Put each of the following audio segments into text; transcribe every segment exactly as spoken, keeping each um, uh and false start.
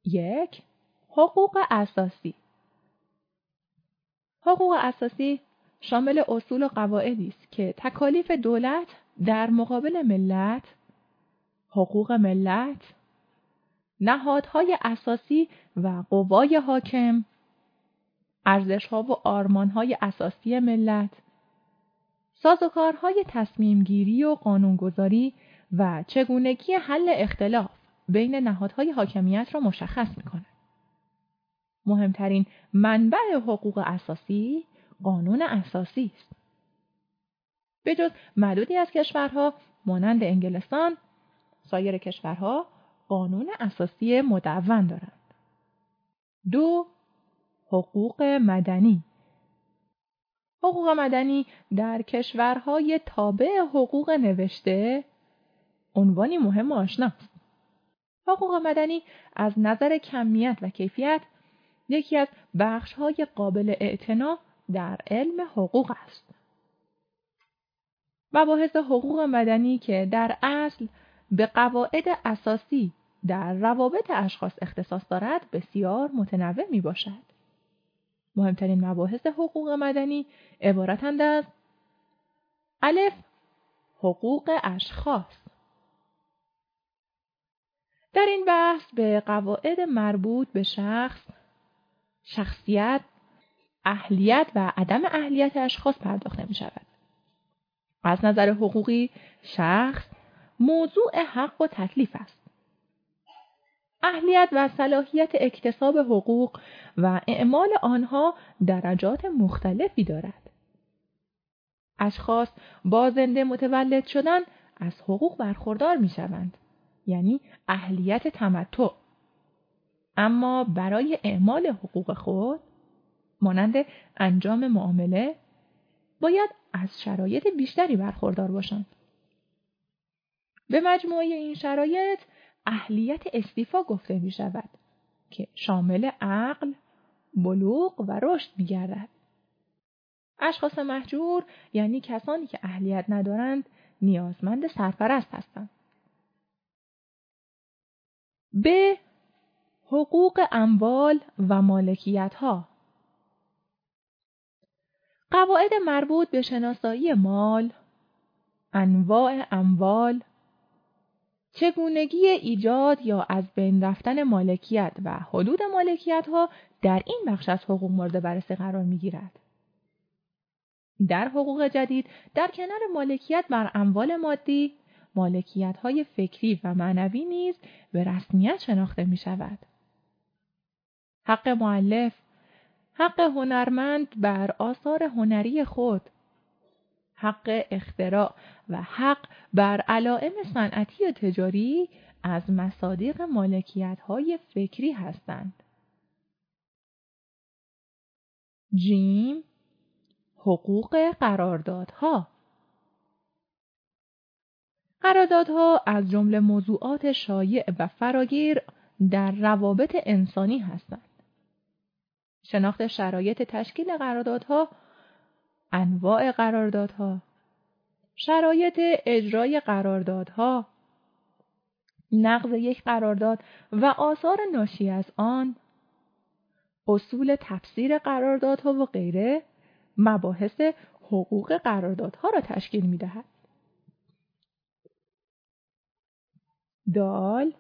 یک، حقوق اساسی. حقوق اساسی شامل اصول و قواعدی است که تکالیف دولت در مقابل ملت، حقوق ملت، نهادهای اساسی و قوای حاکم، ارزش‌ها و آرمان‌های اساسی ملت، سازوکارهای تصمیم‌گیری و قانونگذاری و چگونگی حل اختلاف بین نهادهای حاکمیت را مشخص می‌کند. مهمترین منبع حقوق اساسی قانون اساسی است. به جز معدودی از کشورها مانند انگلستان، سایر کشورها قانون اساسی مدون دارند. دو، حقوق مدنی. حقوق مدنی در کشورهای تابع حقوق نوشته عنوانی مهم و آشناست. حقوق مدنی از نظر کمیت و کیفیت یکی از بخش‌های قابل اعتنا در علم حقوق است. مباحث حقوق مدنی که در اصل به قواعد اساسی در روابط اشخاص اختصاص دارد بسیار متنوع می باشد. مهمترین مباحث حقوق مدنی عبارتند از: الف، حقوق اشخاص. در این بحث به قواعد مربوط به شخص، شخصیت، اهلیت و عدم اهلیت اشخاص پرداخته می شود. از نظر حقوقی، شخص موضوع حق و تکلیف است. اهلیت و صلاحیت اکتساب حقوق و اعمال آنها درجات مختلفی دارد. اشخاص با زنده متولد شدن از حقوق برخوردار می شوند، یعنی اهلیت تمتع. اما برای اعمال حقوق خود، مانند انجام معامله، باید از شرایط بیشتری برخوردار باشند. به مجموعه این شرایط اهلیت استیفا گفته می شود که شامل عقل، بلوغ و رشد می گردد. اشخاص مهجور یعنی کسانی که اهلیت ندارند نیازمند سرپرست هستند. ب. حقوق اموال و مالکیت ها. قواعد مربوط به شناسایی مال، انواع اموال، چگونگی ایجاد یا از بین رفتن مالکیت و حدود مالکیت ها در این بخش از حقوق مورد بررسی قرار می گیرد. در حقوق جدید در کنار مالکیت بر اموال مادی، مالکیت های فکری و معنوی نیز به رسمیت شناخته می شود. حق مؤلف، حق هنرمند بر آثار هنری خود، حق اختراع و حق بر علائم صنعتی و تجاری از مصادیق مالکیت‌های فکری هستند. جیم. حقوق قراردادها. قراردادها از جمله موضوعات شایع و فراگیر در روابط انسانی هستند. شناخت شرایط تشکیل قراردادها، انواع قراردادها، شرایط اجرای قراردادها، نقض یک قرارداد و آثار ناشی از آن، اصول تفسیر قراردادها و غیره مباحث حقوق قراردادها را تشکیل می‌دهد. دال.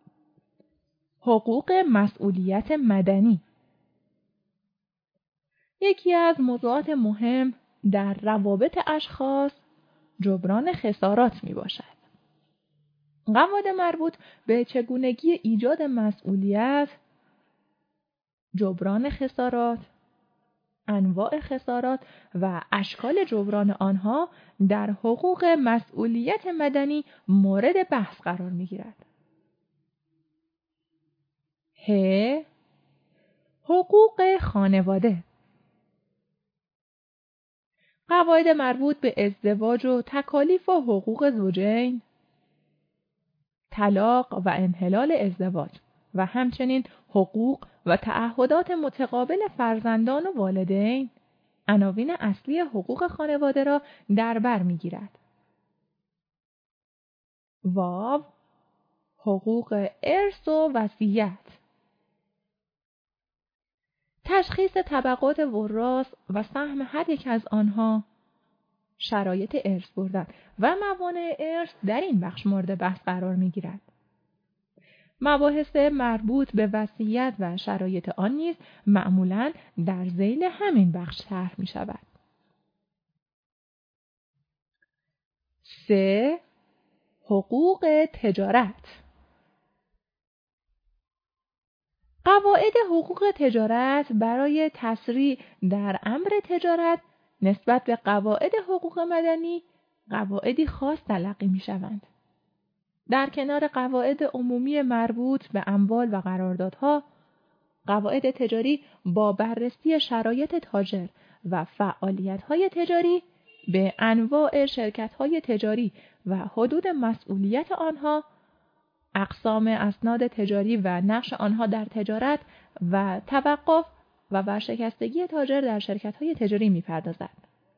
حقوق مسئولیت مدنی. یکی از موضوعات مهم در روابط اشخاص جبران خسارات می باشد. قواعد مربوط به چگونگی ایجاد مسئولیت، جبران خسارات، انواع خسارات و اشکال جبران آنها در حقوق مسئولیت مدنی مورد بحث قرار می گیرد. ه. حقوق خانواده. قواعد مربوط به ازدواج و تکالیف و حقوق زوجین، طلاق و انحلال ازدواج و همچنین حقوق و تعهدات متقابل فرزندان و والدین، عناوین اصلی حقوق خانواده را در بر می‌گیرد. واو. حقوق ارث و وصیت. تشخیص طبقات وراث و سهم هر یک از آنها، شرایط ارث بردن و موانع ارث در این بخش مورد بحث قرار می‌گیرد. مباحث مربوط به وصیت و شرایط آن نیز معمولاً در ذیل همین بخش طرح می‌شود. سه. حقوق تجارت. قواعد حقوق تجارت برای تسریع در امر تجارت نسبت به قواعد حقوق مدنی قواعدی خاص تلقی می‌شوند. در کنار قواعد عمومی مربوط به اموال و قراردادها، قواعد تجاری با بررسی شرایط تاجر و فعالیت‌های تجاری به انواع شرکت‌های تجاری و حدود مسئولیت آنها، اقسام اسناد تجاری و نقش آنها در تجارت و توقف و ورشکستگی تاجر در شرکت‌های تجاری می‌پردازد.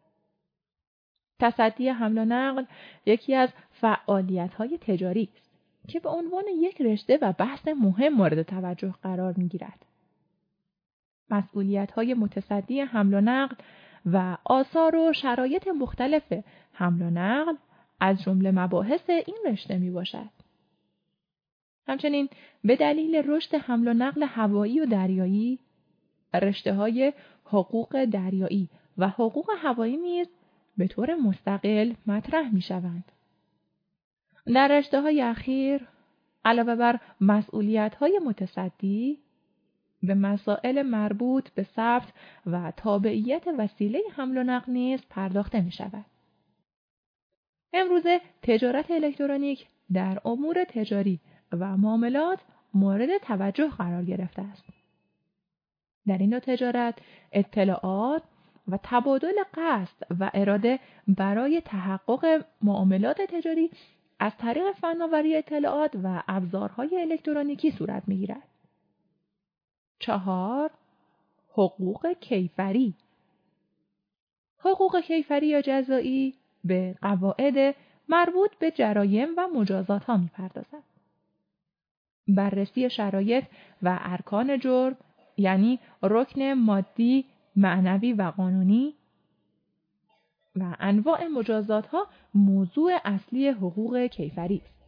تصدی حمل و نقل یکی از فعالیت‌های تجاری است که به عنوان یک رشته و بحث مهم مورد توجه قرار می‌گیرد. مسئولیت‌های متصدی حمل و نقل و آثار و شرایط مختلف حمل و نقل از جمله مباحث این رشته میباشد. همچنین به دلیل رشد حمل و نقل هوایی و دریایی، رشته‌های حقوق دریایی و حقوق هوایی نیز به طور مستقل مطرح می‌شوند. در رشته‌های اخیر علاوه بر مسئولیت‌های متصدی، به مسائل مربوط به ثبت و تابعیت وسیله حمل و نقل نیز پرداخته می‌شود. امروزه تجارت الکترونیک در امور تجاری و معاملات مورد توجه قرار گرفته است. در این نوع تجارت اطلاعات و تبادل قصد و اراده برای تحقق معاملات تجاری از طریق فناوری اطلاعات و ابزارهای الکترونیکی صورت می‌گیرد. چهار. حقوق کیفری. حقوق کیفری یا جزایی به قواعد مربوط به جرایم و مجازات ها می‌پردازد. بررسی شرایط و ارکان جرم، یعنی رکن مادی، معنوی و قانونی و انواع مجازات ها موضوع اصلی حقوق کیفری است.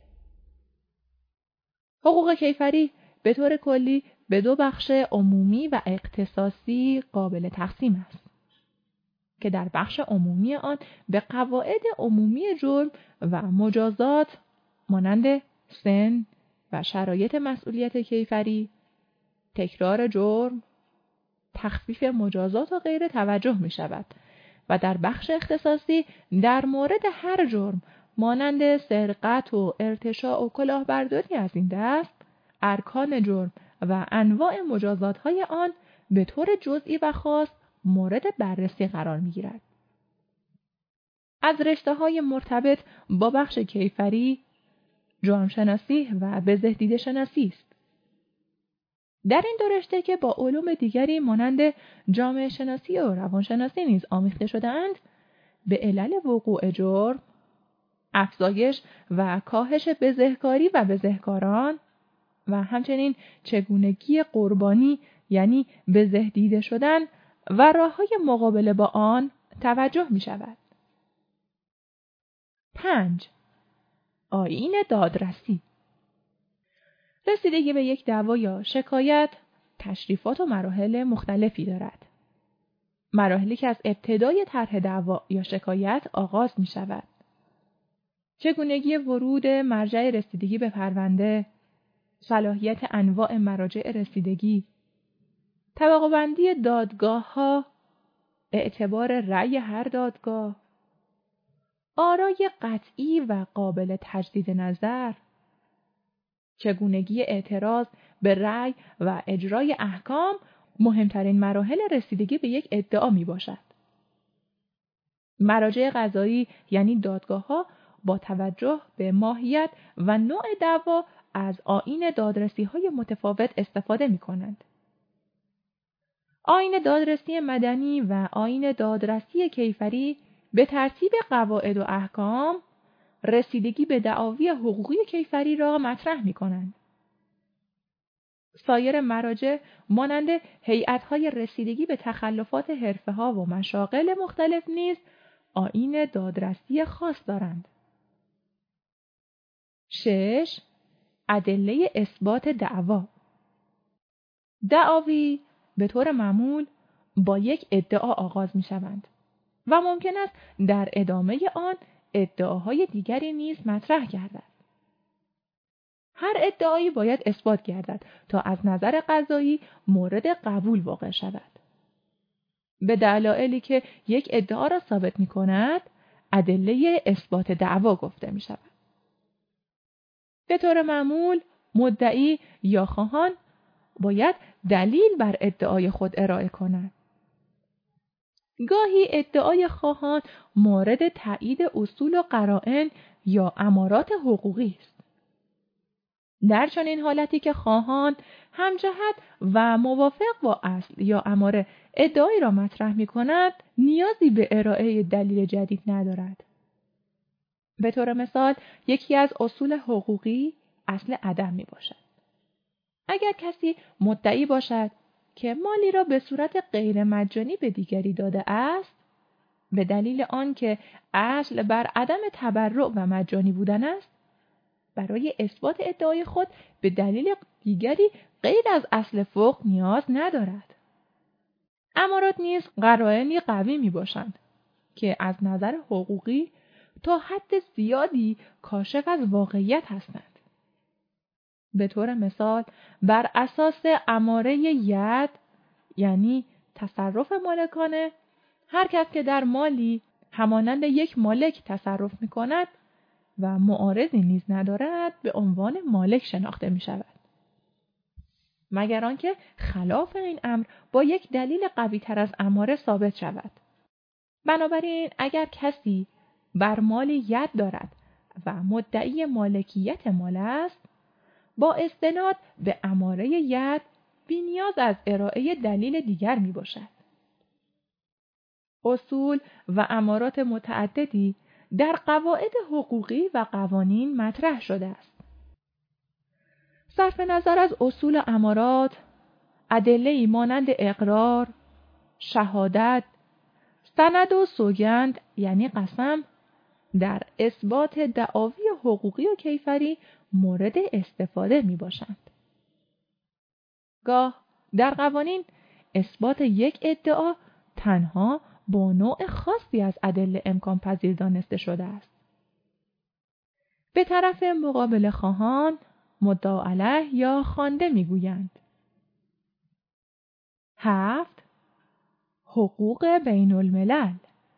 حقوق کیفری به طور کلی به دو بخش عمومی و اختصاصی قابل تقسیم است که در بخش عمومی آن به قواعد عمومی جرم و مجازات مانند سن و شرایط مسئولیت کیفری، تکرار جرم، تخفیف مجازات و غیره توجه می شود و در بخش اختصاصی در مورد هر جرم مانند سرقت و ارتشاء و کلاهبرداری از این دست، ارکان جرم و انواع مجازات های آن به طور جزئی و خاص مورد بررسی قرار می گیرد. از رشته های مرتبط با بخش کیفری، جرمشناسی و بزهدیده شناسی است. در این دو رشته که با علوم دیگری مانند جامعه شناسی و روانشناسی نیز آمیخته شده‌اند، به علل وقوع جرم، افزایش و کاهش بزهکاری و بزهکاران و همچنین چگونگی قربانی یعنی بزهدیده شدن و راه‌های مقابله با آن توجه می شود. پنج. آیین دادرسی. رسیدگی به یک دعوا یا شکایت تشریفات و مراحل مختلفی دارد. مراحلی که از ابتدای طرح دعوا یا شکایت آغاز می شود. چگونگی ورود مرجع رسیدگی به پرونده، صلاحیت انواع مراجع رسیدگی، طبقه بندی دادگاه ها، اعتبار رأی هر دادگاه، آرای قطعی و قابل تجدید نظر، چگونگی اعتراض به رأی و اجرای احکام مهمترین مراحل رسیدگی به یک ادعا می باشد. مراجع قضایی یعنی دادگاه ها با توجه به ماهیت و نوع دعوا از آیین دادرسی های متفاوت استفاده می کنند. آیین دادرسی مدنی و آیین دادرسی کیفری به ترتیب قواعد و احکام رسیدگی به دعاوی حقوقی کیفری را مطرح می کنند. سایر مراجع مانند هیئت‌های رسیدگی به تخلفات حرفه‌ها و مشاغل مختلف نیز آیین دادرسی خاص دارند. شش. ادله اثبات دعوا. دعاوی به طور معمول با یک ادعا آغاز می شوند و ممکن است در ادامه آن ادعاهای دیگری نیز مطرح گردد. هر ادعایی باید اثبات گردد تا از نظر قضایی مورد قبول واقع شود. به دلایلی که یک ادعا را ثابت می کند، ادله اثبات دعوا گفته می شود. به طور معمول مدعی یا خواهان باید دلیل بر ادعای خود ارائه کند. گاهی ادعای خواهان مورد تایید اصول و قرائن یا امارات حقوقی است. در چنین حالتی که خواهان همجهت و موافق با اصل یا اماره ادعایی را مطرح می کند، نیازی به ارائه دلیل جدید ندارد. به طور مثال، یکی از اصول حقوقی اصل عدم می باشد. اگر کسی مدعی باشد که مالی را به صورت غیر مجانی به دیگری داده است، به دلیل آنکه اصل بر عدم تبرع و مجانی بودن است، برای اثبات ادعای خود به دلیل دیگری غیر از اصل فوق نیاز ندارد. امارات نیز قرائنی قوی می باشند که از نظر حقوقی تا حد زیادی کاشف از واقعیت هستند. به طور مثال، بر اساس اماره ید، یعنی تصرف مالکانه، هر کس که در مالی همانند یک مالک تصرف می کند و معارضی نیز ندارد به عنوان مالک شناخته می شود. مگر آنکه خلاف این امر با یک دلیل قوی تر از اماره ثابت شود. بنابراین اگر کسی بر مالی ید دارد و مدعی مالکیت مال است، با استناد به اماره ید بی نیاز از ارائه دلیل دیگر می باشد. اصول و امارات متعددی در قواعد حقوقی و قوانین مطرح شده است. صرف نظر از اصول و امارات، ادله‌ای مانند اقرار، شهادت، سند و سوگند یعنی قسم در اثبات دعاوی حقوقی و کیفری مورد استفاده می باشند. گاه در قوانین اثبات یک ادعا تنها با نوع خاصی از ادله امکان پذیر دانسته شده است. به طرف مقابل خواهان مدعا علیه یا خوانده می گویند. هفت. حقوق بین الملل.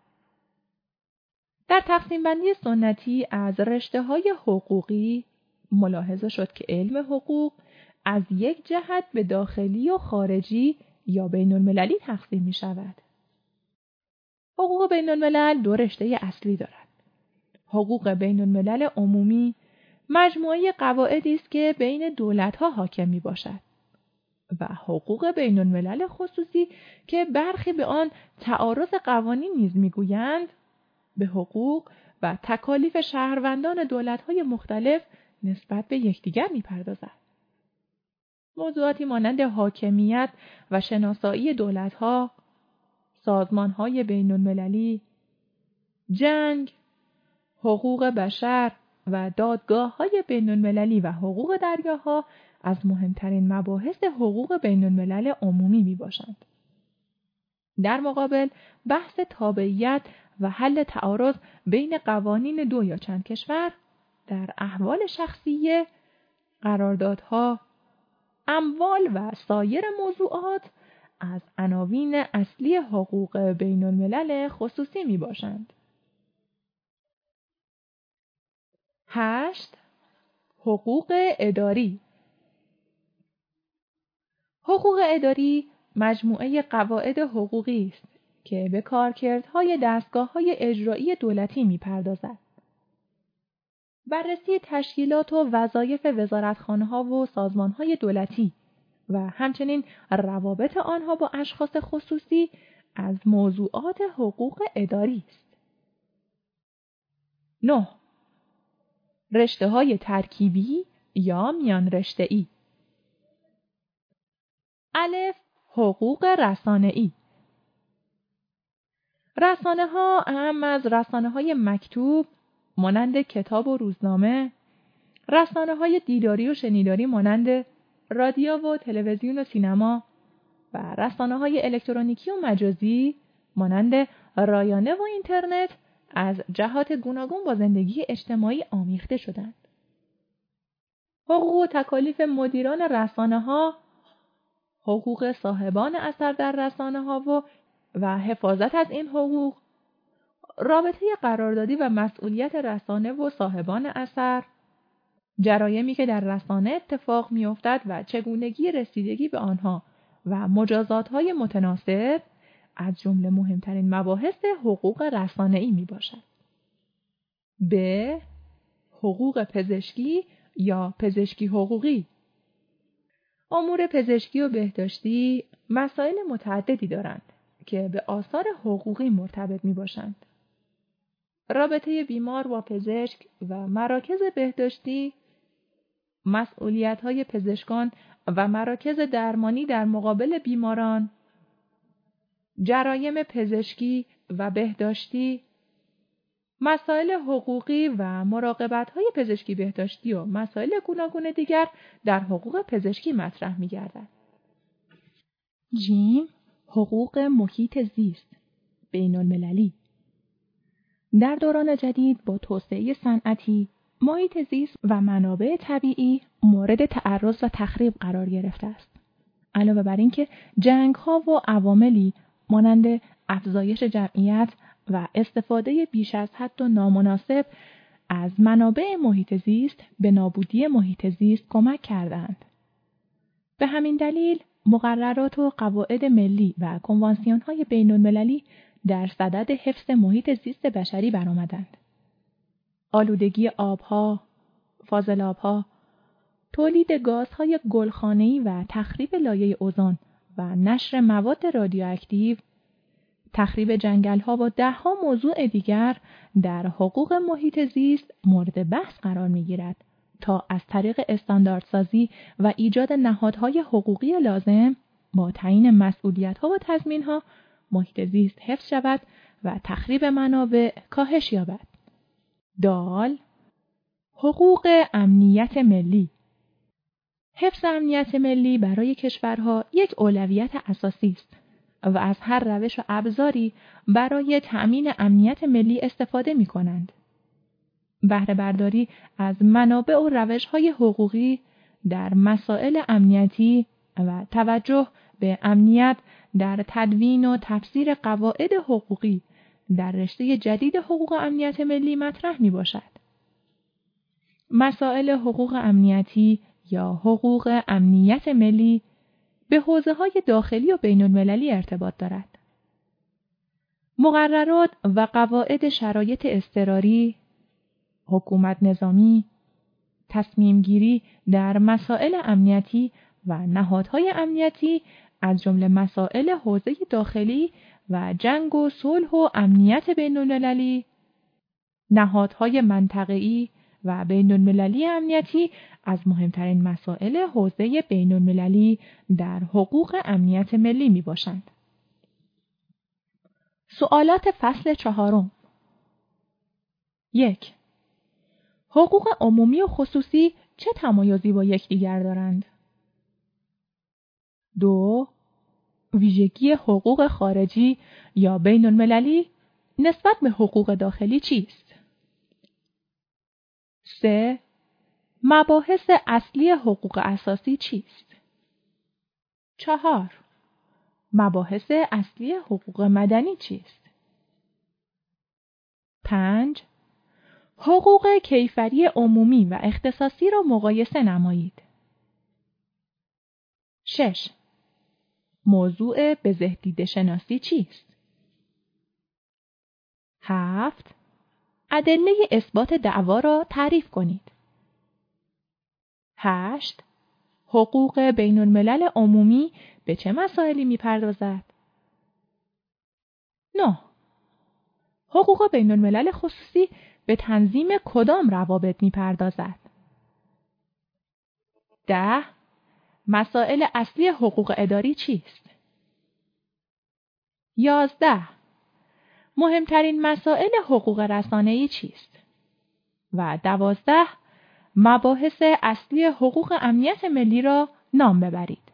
در تقسیم بندی سنتی از رشته های حقوقی ملاحظه شد که علم حقوق از یک جهت به داخلی و خارجی یا بین المللی تقسیم می شود. حقوق بین الملل دو رشته اصلی دارد. حقوق بین الملل عمومی مجموعه قواعدی است که بین دولت‌ها حاکم می باشد و حقوق بین الملل خصوصی که برخی به آن تعارض قوانین نیز می گویند، به حقوق و تکالیف شهروندان دولت‌های مختلف نسبت به یکدیگر می‌پردازد. موضوعاتی مانند حاکمیت و شناسایی دولت‌ها، سازمان‌های بین‌المللی، جنگ، حقوق بشر و دادگاه‌های بین‌المللی و حقوق دریاها از مهمترین مباحث حقوق بین‌الملل عمومی میباشند. در مقابل بحث تابعیت و حل تعارض بین قوانین دو یا چند کشور در احوال شخصیه، قراردادها، اموال و سایر موضوعات از عناوین اصلی حقوق بین الملل خصوصی می باشند. هشت. حقوق اداری. حقوق اداری مجموعه قواعد حقوقی است که به کارکردهای دستگاه‌های اجرایی دولتی می‌پردازد. بررسی تشکیلات و وظایف وزارتخانه‌ها و سازمان‌های دولتی و همچنین روابط آنها با اشخاص خصوصی از موضوعات حقوق اداری است. نه. رشته‌های ترکیبی یا میان رشته‌ای. الف. حقوق رسانه‌ای. رسانه ها اهم از رسانه های مکتوب مانند کتاب و روزنامه، رسانه های دیداری و شنیداری مانند رادیو و تلویزیون و سینما و رسانه های الکترونیکی و مجازی مانند رایانه و اینترنت از جهات گوناگون با زندگی اجتماعی آمیخته شدند. حقوق و تکالیف مدیران رسانه ها، حقوق صاحبان اثر در رسانه ها و و حفاظت از این حقوق، رابطه قراردادی و مسئولیت رسانه و صاحبان اثر، جرایمی که در رسانه اتفاق می‌افتد و چگونگی رسیدگی به آنها و مجازات‌های متناسب از جمله مهمترین مباحث حقوق رسانه‌ای میباشد. ب. حقوق پزشکی یا پزشکی حقوقی. امور پزشکی و بهداشتی مسائل متعددی دارند که به آثار حقوقی مرتبط میباشند. رابطه بیمار با پزشک و مراکز بهداشتی، مسئولیت‌های پزشکان و مراکز درمانی در مقابل بیماران، جرایم پزشکی و بهداشتی، مسائل حقوقی و مراقبت‌های پزشکی بهداشتی و مسائل گوناگون دیگر در حقوق پزشکی مطرح می‌گردد. جیم. حقوق محیط زیست بین‌المللی. در دوران جدید با توسعه صنعتی، محیط زیست و منابع طبیعی مورد تعرض و تخریب قرار گرفته است. علاوه بر اینکه جنگ‌ها و عواملی مانند افزایش جمعیت و استفاده بیش از حد و نامناسب از منابع محیط زیست به نابودی محیط زیست کمک کردند. به همین دلیل مقررات و قواعد ملی و کنوانسیون‌های بین‌المللی در صدد حفظ محیط زیست بشری برآمدند. آلودگی آبها، فاضلاب‌ها، تولید گازهای گلخانه‌ای و تخریب لایه اوزون و نشر مواد رادیواکتیو، تخریب جنگل‌ها و ده‌ها موضوع دیگر در حقوق محیط زیست مورد بحث قرار می‌گیرد تا از طریق استانداردسازی و ایجاد نهادهای حقوقی لازم با تعیین مسئولیت‌ها و تضمین‌ها محیط زیست حفظ شود و تخریب منابع کاهش یابد. دال. حقوق امنیت ملی. حفظ امنیت ملی برای کشورها یک اولویت اساسی است و از هر روش و ابزاری برای تأمین امنیت ملی استفاده می کنند. بهره برداری از منابع و روش‌های حقوقی در مسائل امنیتی و توجه به امنیت در تدوین و تفسیر قواعد حقوقی در رشته جدید حقوق امنیت ملی مطرح می باشد. مسائل حقوق امنیتی یا حقوق امنیت ملی به حوزه‌های داخلی و بین‌المللی ارتباط دارد. مقررات و قواعد شرایط اضطراری، حکومت نظامی، تصمیم گیری در مسائل امنیتی و نهادهای امنیتی از جمله مسائل حوزه داخلی و جنگ و صلح و امنیت بین‌المللی، نهادهای منطقه‌ای و بین‌المللی امنیتی از مهمترین مسائل حوزه بین‌المللی در حقوق امنیت ملی می باشند. سوالات فصل چهارم. یک. حقوق عمومی و خصوصی چه تمایزی با یکدیگر دارند؟ دو. ویژگی حقوق خارجی یا بین‌المللی نسبت به حقوق داخلی چیست؟ سه. مباحث اصلی حقوق اساسی چیست؟ چهار. مباحث اصلی حقوق مدنی چیست؟ پنج. حقوق کیفری عمومی و اختصاصی را مقایسه نمایید. شش. موضوع بزهدیده شناسی چیست؟ هفت. ادله اثبات دعوا را تعریف کنید. هشت. حقوق بین الملل عمومی به چه مسائلی می پردازد؟ نه. حقوق بین الملل خصوصی به تنظیم کدام روابط می پردازد؟ ده. مسائل اصلی حقوق اداری چیست؟ یازده. مهمترین مسائل حقوق رسانه‌ای چیست؟ و دوازده. مباحث اصلی حقوق امنیت ملی را نام ببرید.